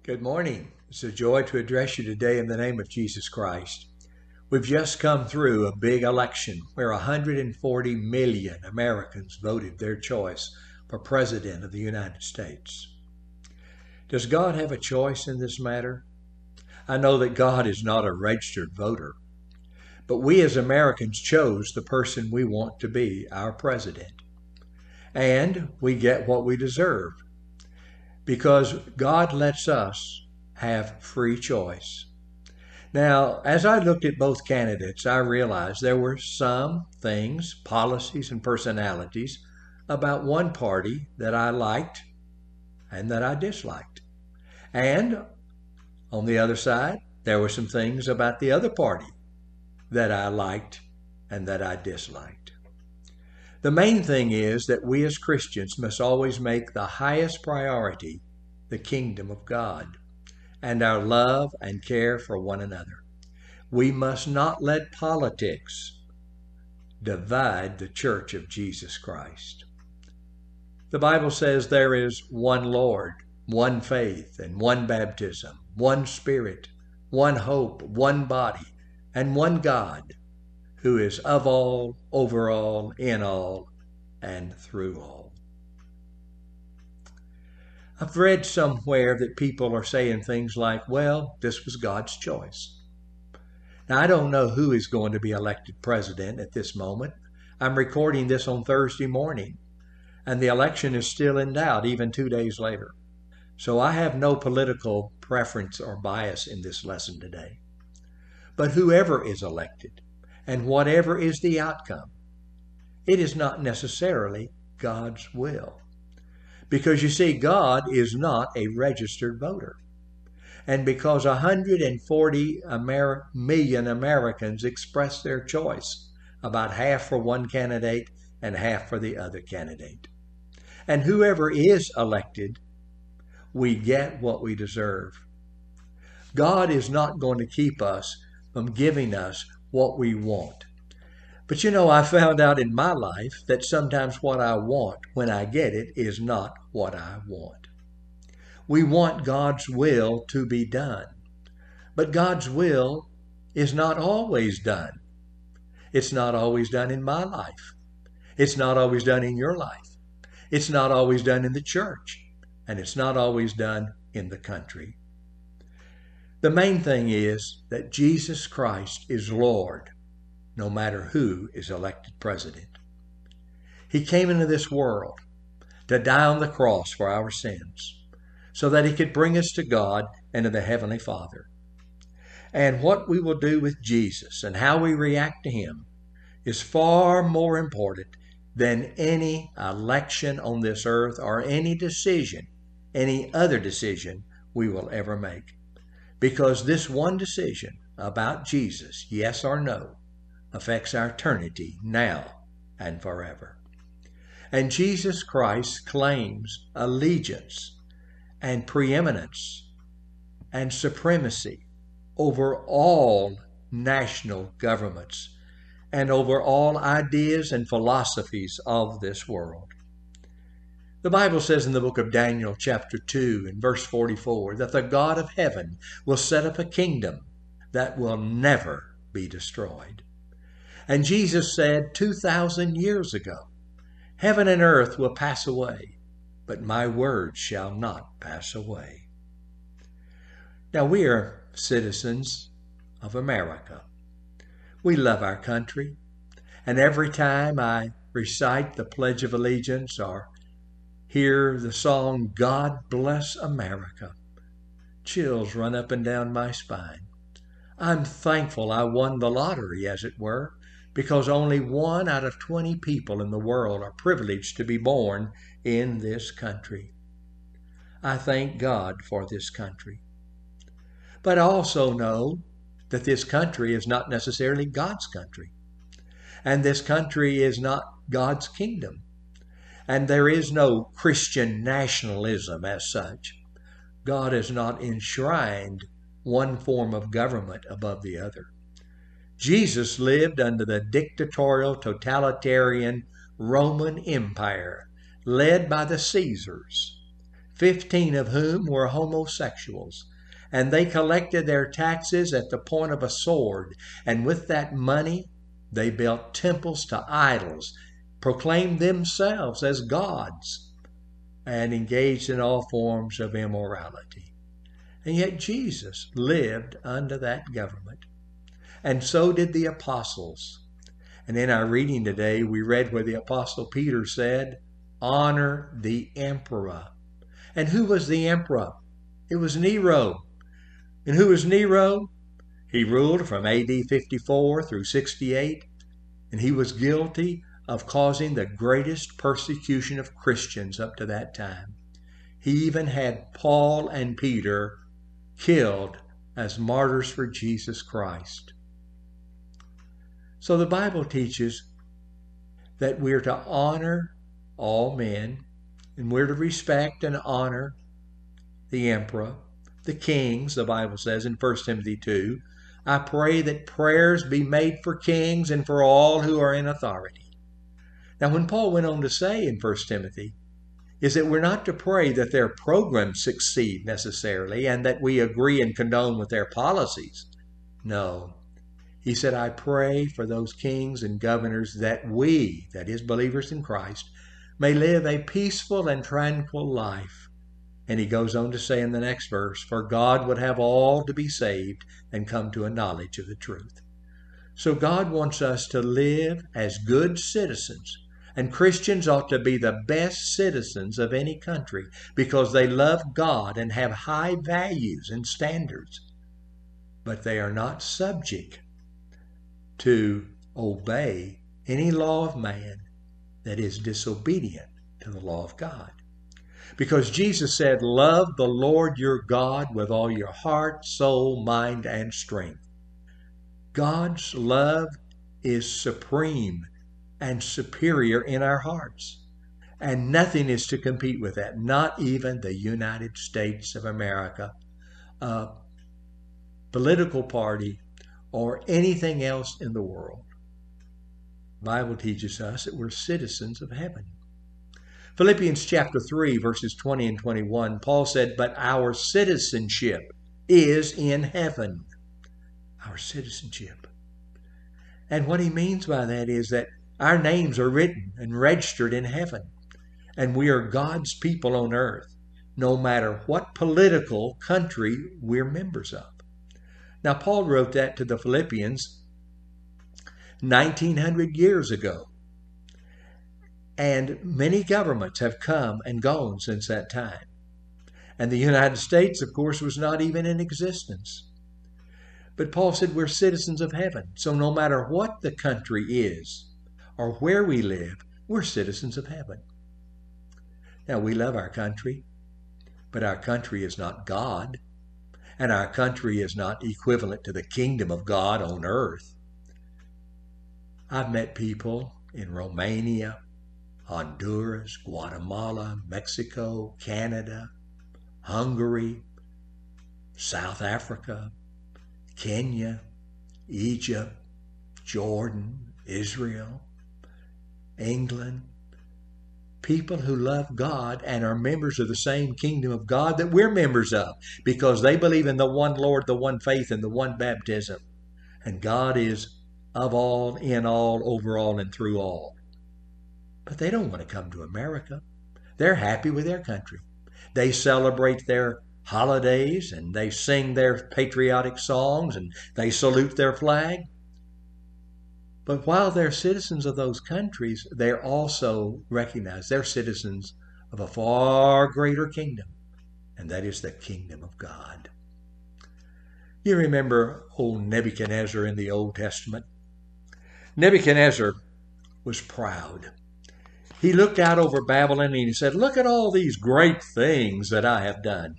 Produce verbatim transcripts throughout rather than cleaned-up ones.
Good morning. It's a joy to address you today in the name of Jesus Christ. We've just come through a big election where one hundred forty million Americans voted their choice for President of the United States. Does God have a choice in this matter? I know that God is not a registered voter, but we as Americans chose the person we want to be our president. And we get what we deserve, because God lets us have free choice. Now, as I looked at both candidates, I realized there were some things, policies, and personalities about one party that I liked and that I disliked. And on the other side, there were some things about the other party that I liked and that I disliked. The main thing is that we as Christians must always make the highest priority the kingdom of God and our love and care for one another. We must not let politics divide the church of Jesus Christ. The Bible says there is one Lord, one faith, and one baptism, one Spirit, one hope, one body, and one God, who is of all, over all, in all, and through all. I've read somewhere that people are saying things like, well, this was God's choice. Now, I don't know who is going to be elected president at this moment. I'm recording this on Thursday morning, and the election is still in doubt, even two days later. So I have no political preference or bias in this lesson today. But whoever is elected, and whatever is the outcome, it is not necessarily God's will. Because you see, God is not a registered voter. And because one hundred forty Ameri- million Americans expressed their choice, about half for one candidate and half for the other candidate. And whoever is elected, we get what we deserve. God is not going to keep us from giving us what we want. But you know, I found out in my life that sometimes what I want when I get it is not what I want. We want God's will to be done, but God's will is not always done. It's not always done in my life. It's not always done in your life. It's not always done in the church, and it's not always done in the country. The main thing is that Jesus Christ is Lord, no matter who is elected president. He came into this world to die on the cross for our sins, so that he could bring us to God and to the Heavenly Father. And what we will do with Jesus and how we react to him is far more important than any election on this earth or any decision, any other decision we will ever make. Because this one decision about Jesus, yes or no, affects our eternity now and forever. And Jesus Christ claims allegiance and preeminence and supremacy over all national governments and over all ideas and philosophies of this world. The Bible says in the book of Daniel chapter two and verse forty-four that the God of heaven will set up a kingdom that will never be destroyed. And Jesus said two thousand years ago, heaven and earth will pass away, but my words shall not pass away. Now we are citizens of America. We love our country, and every time I recite the Pledge of Allegiance or hear the song, God Bless America, chills run up and down my spine. I'm thankful I won the lottery, as it were, because only one out of twenty people in the world are privileged to be born in this country. I thank God for this country. But I also know that this country is not necessarily God's country, and this country is not God's kingdom. And there is no Christian nationalism as such. God has not enshrined one form of government above the other. Jesus lived under the dictatorial, totalitarian Roman Empire, led by the Caesars, fifteen of whom were homosexuals. And they collected their taxes at the point of a sword. And with that money, they built temples to idols, proclaimed themselves as gods, and engaged in all forms of immorality. And yet Jesus lived under that government. And so did the apostles. And in our reading today, we read where the apostle Peter said, honor the emperor. And who was the emperor? It was Nero. And who was Nero? He ruled from A D fifty-four through sixty-eight, and he was guilty of causing the greatest persecution of Christians up to that time. He even had Paul and Peter killed as martyrs for Jesus Christ. So the Bible teaches that we're to honor all men, and we're to respect and honor the emperor, the kings, the Bible says in First Timothy two. I pray that prayers be made for kings and for all who are in authority. Now, when Paul went on to say in First Timothy, is that we're not to pray that their programs succeed necessarily and that we agree and condone with their policies. No. He said, I pray for those kings and governors that we, that is, believers in Christ, may live a peaceful and tranquil life. And he goes on to say in the next verse, for God would have all to be saved and come to a knowledge of the truth. So God wants us to live as good citizens. And Christians ought to be the best citizens of any country because they love God and have high values and standards. But they are not subject to obey any law of man that is disobedient to the law of God. Because Jesus said, love the Lord your God with all your heart, soul, mind, and strength. God's love is supreme and superior in our hearts. And nothing is to compete with that, not even the United States of America, a political party, or anything else in the world. The Bible teaches us that we're citizens of heaven. Philippians chapter three, verses twenty and twenty-one, Paul said, but our citizenship is in heaven. Our citizenship. And what he means by that is that our names are written and registered in heaven. And we are God's people on earth, no matter what political country we're members of. Now, Paul wrote that to the Philippians nineteen hundred years ago. And many governments have come and gone since that time. And the United States, of course, was not even in existence. But Paul said we're citizens of heaven. So no matter what the country is or where we live, we're citizens of heaven. Now, we love our country, but our country is not God. And our country is not equivalent to the kingdom of God on earth. I've met people in Romania, Honduras, Guatemala, Mexico, Canada, Hungary, South Africa, Kenya, Egypt, Jordan, Israel, England. People who love God and are members of the same kingdom of God that we're members of because they believe in the one Lord, the one faith, and the one baptism. And God is of all, in all, over all, and through all. But they don't want to come to America. They're happy with their country. They celebrate their holidays and they sing their patriotic songs and they salute their flag. But while they're citizens of those countries, they're also recognized they're citizens of a far greater kingdom, and that is the kingdom of God. You remember old Nebuchadnezzar in the Old Testament? Nebuchadnezzar was proud. He looked out over Babylon and he said, look at all these great things that I have done.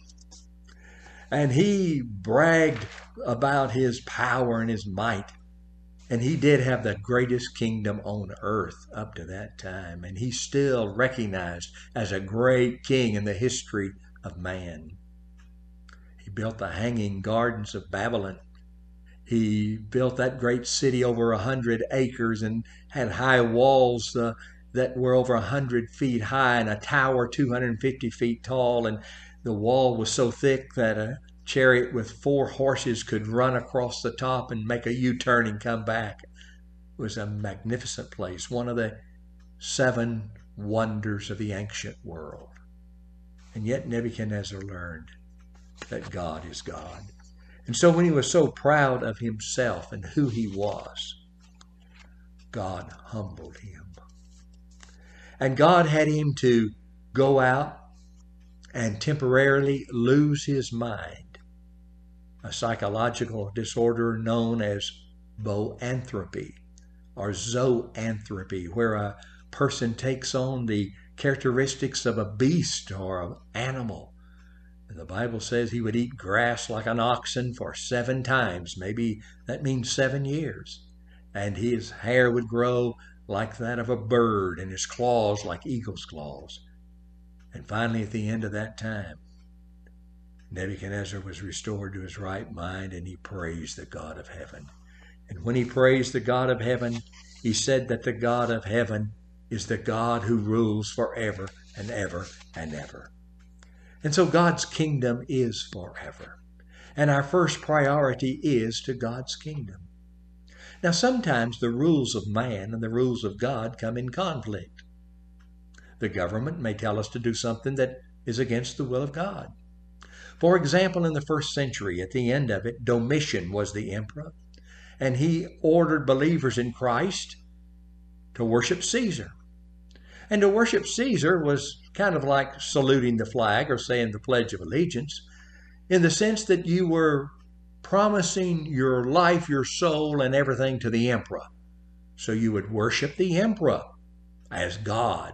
And he bragged about his power and his might. And he did have the greatest kingdom on earth up to that time. And he's still recognized as a great king in the history of man. He built the Hanging Gardens of Babylon. He built that great city over a hundred acres and had high walls uh, that were over one hundred feet high and a tower two hundred fifty feet tall, and the wall was so thick that a chariot with four horses could run across the top and make a U-turn and come back. It was a magnificent place, one of the seven wonders of the ancient world. And yet Nebuchadnezzar learned that God is God. And so when he was so proud of himself and who he was, God humbled him. And God had him to go out and temporarily lose his mind, a psychological disorder known as boanthropy or zoanthropy, where a person takes on the characteristics of a beast or an animal. And the Bible says he would eat grass like an oxen for seven times. Maybe that means seven years. And his hair would grow like that of a bird and his claws like eagle's claws. And finally, at the end of that time, Nebuchadnezzar was restored to his right mind, and he praised the God of heaven. And when he praised the God of heaven, he said that the God of heaven is the God who rules forever and ever and ever. And so God's kingdom is forever. And our first priority is to God's kingdom. Now, sometimes the rules of man and the rules of God come in conflict. The government may tell us to do something that is against the will of God. For example, in the first century, at the end of it, Domitian was the emperor, and he ordered believers in Christ to worship Caesar. And to worship Caesar was kind of like saluting the flag or saying the Pledge of Allegiance, in the sense that you were promising your life, your soul, and everything to the emperor. So you would worship the emperor as God.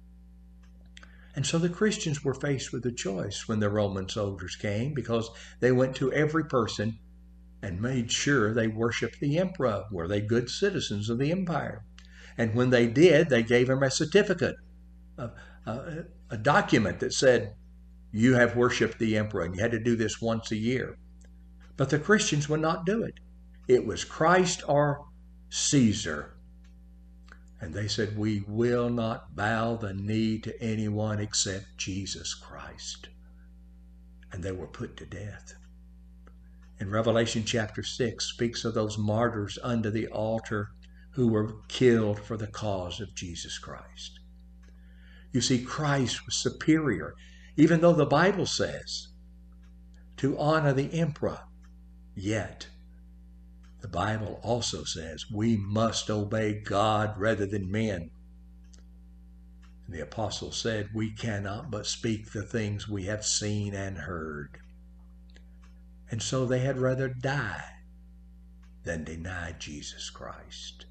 And so the Christians were faced with a choice when the Roman soldiers came, because they went to every person and made sure they worshiped the emperor. Were they good citizens of the empire? And when they did, they gave him a certificate, a, a, a document that said, you have worshiped the emperor, and you had to do this once a year. But the Christians would not do it. It was Christ or Caesar. And they said, we will not bow the knee to anyone except Jesus Christ. And they were put to death. In Revelation chapter six speaks of those martyrs under the altar who were killed for the cause of Jesus Christ. You see, Christ was superior, even though the Bible says to honor the emperor. Yet, the Bible also says we must obey God rather than men. And the apostle said, we cannot but speak the things we have seen and heard. And so they had rather die than deny Jesus Christ.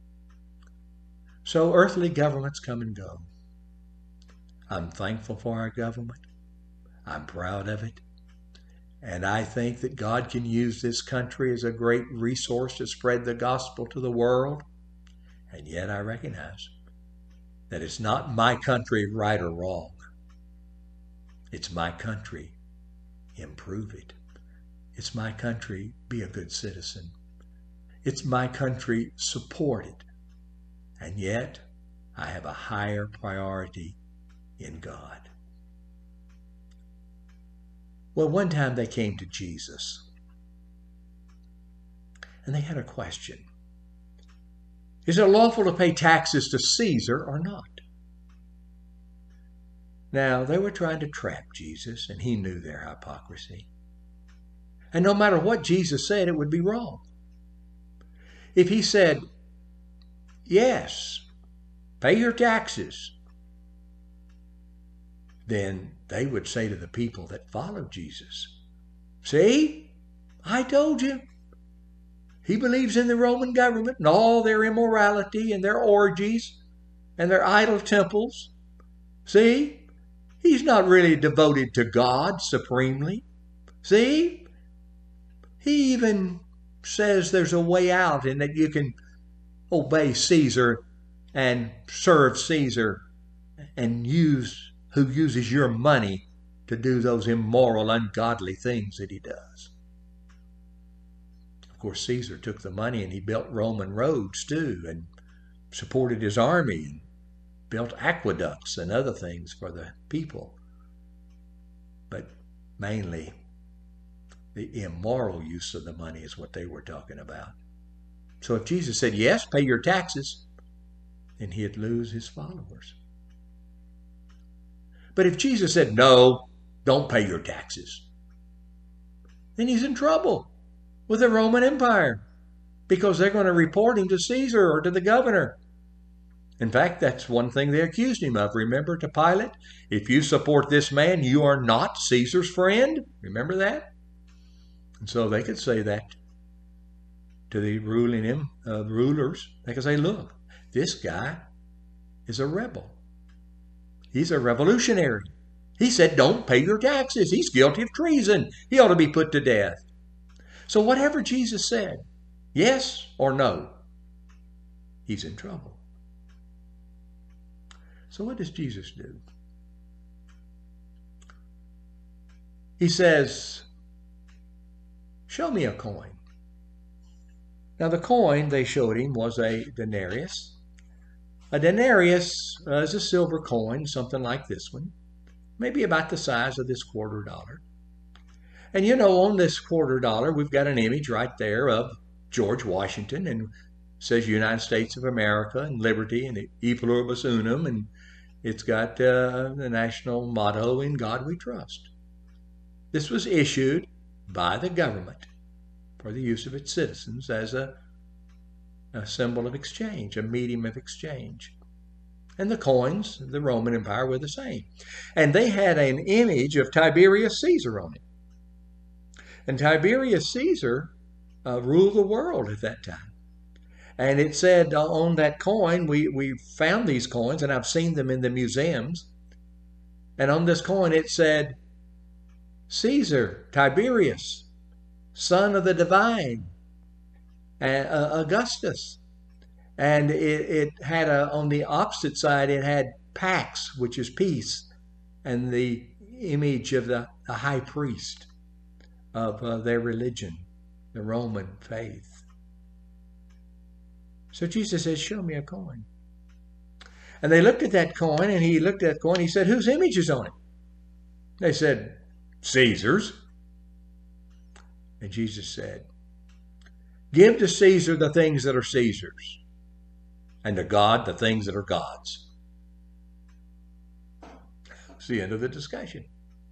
So earthly governments come and go. I'm thankful for our government. I'm proud of it. And I think that God can use this country as a great resource to spread the gospel to the world. And yet I recognize that it's not my country, right or wrong. It's my country, improve it. It's my country, be a good citizen. It's my country, support it. And yet I have a higher priority in God. Well, one time they came to Jesus, and they had a question. Is it lawful to pay taxes to Caesar or not? Now, they were trying to trap Jesus, and he knew their hypocrisy. And no matter what Jesus said, it would be wrong. If he said, yes, pay your taxes, then they would say to the people that followed Jesus, see, I told you. He believes in the Roman government and all their immorality and their orgies and their idol temples. See, he's not really devoted to God supremely. See, he even says there's a way out and that you can obey Caesar and serve Caesar and use who uses your money to do those immoral, ungodly things that he does. Of course, Caesar took the money and he built Roman roads too and supported his army and built aqueducts and other things for the people. But mainly, the immoral use of the money is what they were talking about. So if Jesus said, yes, pay your taxes, then he'd lose his followers. But if Jesus said, no, don't pay your taxes, then he's in trouble with the Roman Empire, because they're going to report him to Caesar or to the governor. In fact, that's one thing they accused him of. Remember, to Pilate, if you support this man, you are not Caesar's friend. Remember that? And so they could say that to the ruling him, uh, rulers. They could say, look, this guy is a rebel. He's a revolutionary. He said, don't pay your taxes. He's guilty of treason. He ought to be put to death. So whatever Jesus said, yes or no, he's in trouble. So what does Jesus do? He says, show me a coin. Now the coin they showed him was a denarius. A denarius uh, is a silver coin, something like this one, maybe about the size of this quarter dollar. And you know, on this quarter dollar, we've got an image right there of George Washington, and it says United States of America and liberty and e pluribus unum, and it's got uh, the national motto, in God we trust. This was issued by the government for the use of its citizens as a, a symbol of exchange, a medium of exchange. And the coins of the Roman Empire were the same. And they had an image of Tiberius Caesar on it. And Tiberius Caesar uh, ruled the world at that time. And it said uh, on that coin, we, we found these coins, and I've seen them in the museums. And on this coin it said, Caesar, Tiberius, son of the divine, uh, Augustus. And it, it had a, on the opposite side, it had Pax, which is peace, and the image of the, the high priest of uh, their religion, the Roman faith. So Jesus says, show me a coin. And they looked at that coin, and he looked at that coin, and he said, whose image is on it? They said, Caesar's. And Jesus said, give to Caesar the things that are Caesar's, and to God the things that are God's. It's the end of the discussion.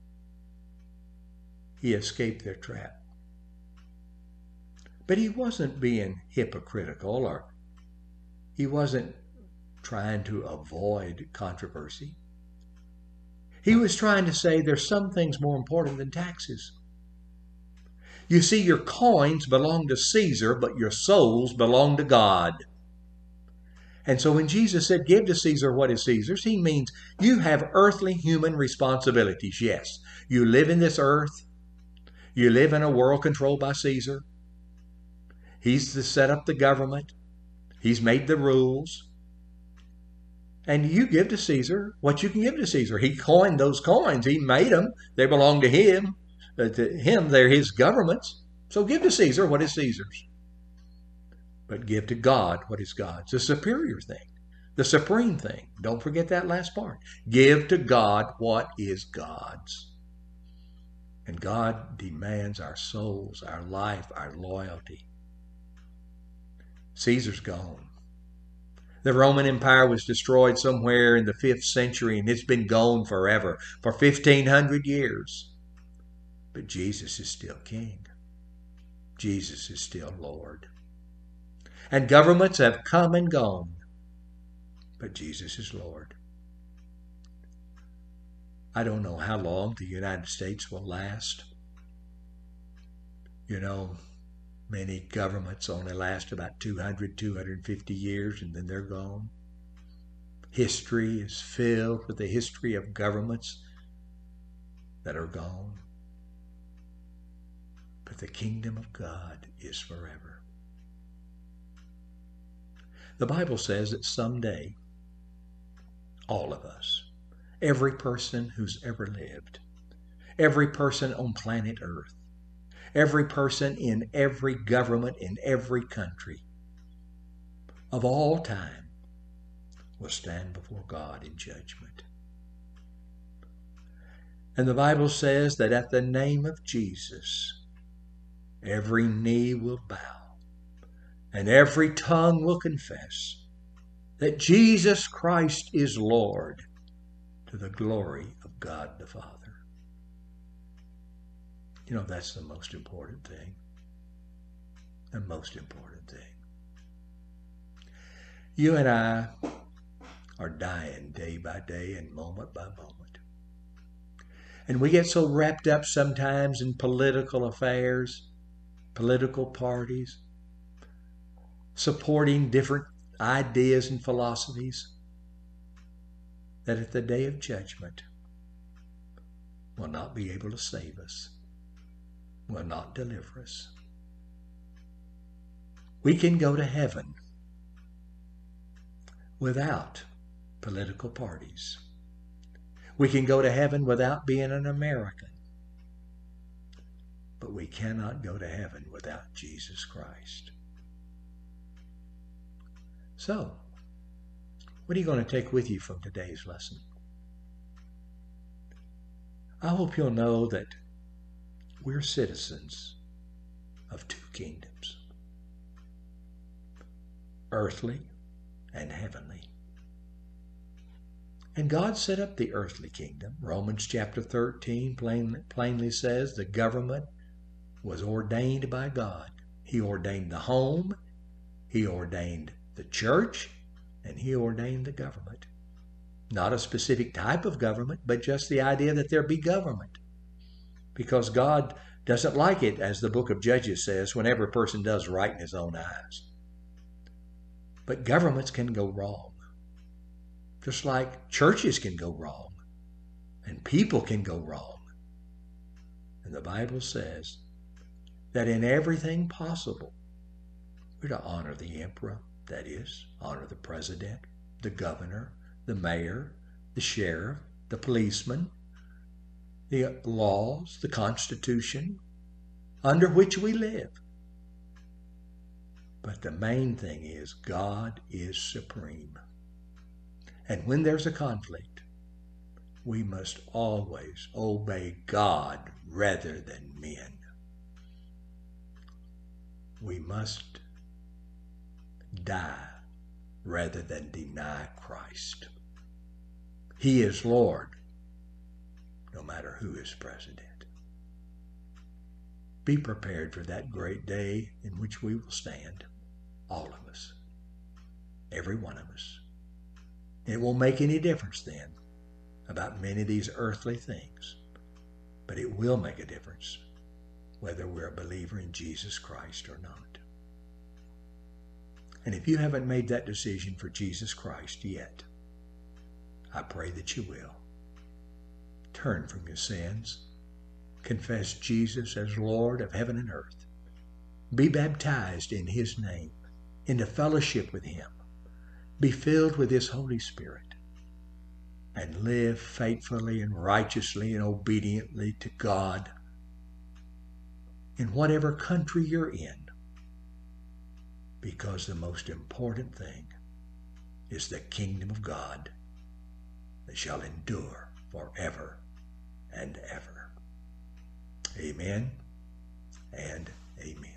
He escaped their trap. But he wasn't being hypocritical, or he wasn't trying to avoid controversy. He was trying to say there's some things more important than taxes. You see, your coins belong to Caesar, but your souls belong to God. And so when Jesus said, give to Caesar what is Caesar's, he means you have earthly human responsibilities. Yes, you live in this earth. You live in a world controlled by Caesar. He's to set up the government. He's made the rules. And you give to Caesar what you can give to Caesar. He coined those coins. He made them. They belong to him. Uh, to him, they're his governments. So give to Caesar what is Caesar's. But give to God what is God's. The superior thing. The supreme thing. Don't forget that last part. Give to God what is God's. And God demands our souls, our life, our loyalty. Caesar's gone. The Roman Empire was destroyed somewhere in the fifth century, and it's been gone forever, for fifteen hundred years. But Jesus is still king. Jesus is still Lord. And governments have come and gone, but Jesus is Lord. I don't know how long the United States will last. You know, many governments only last about two hundred, two hundred fifty years, and then they're gone. History is filled with the history of governments that are gone. But the kingdom of God is forever. The Bible says that someday, all of us, every person who's ever lived, every person on planet Earth, every person in every government in every country of all time, will stand before God in judgment. And the Bible says that at the name of Jesus, every knee will bow and every tongue will confess that Jesus Christ is Lord, to the glory of God the Father. You know, that's the most important thing. The most important thing. You and I are dying day by day and moment by moment. And we get so wrapped up sometimes in political affairs, political parties, supporting different ideas and philosophies, that at the day of judgment will not be able to save us, will not deliver us. We can go to heaven without political parties. We can go to heaven without being an American. But we cannot go to heaven without Jesus Christ. So, what are you going to take with you from today's lesson? I hope you'll know that we're citizens of two kingdoms, earthly and heavenly. And God set up the earthly kingdom. Romans chapter thirteen plain, plainly says the government was ordained by God. He ordained the home, He ordained the church, and He ordained the government. Not a specific type of government, but just the idea that there be government. Because God doesn't like it, as the book of Judges says, when every person does right in his own eyes. But governments can go wrong. Just like churches can go wrong. And people can go wrong. And the Bible says that in everything possible, we're to honor the emperor, that is, honor the president, the governor, the mayor, the sheriff, the policeman, the laws, the Constitution, under which we live. But the main thing is God is supreme. And when there's a conflict, we must always obey God rather than men. We must die rather than deny Christ. He is Lord, no matter who is president. Be prepared for that great day in which we will stand, all of us, every one of us. It won't make any difference then about many of these earthly things, but it will make a difference whether we're a believer in Jesus Christ or not. And if you haven't made that decision for Jesus Christ yet, I pray that you will. Turn from your sins. Confess Jesus as Lord of heaven and earth. Be baptized in His name, into fellowship with Him. Be filled with His Holy Spirit. And live faithfully and righteously and obediently to God in whatever country you're in. Because the most important thing is the kingdom of God that shall endure forever and ever. Amen and amen.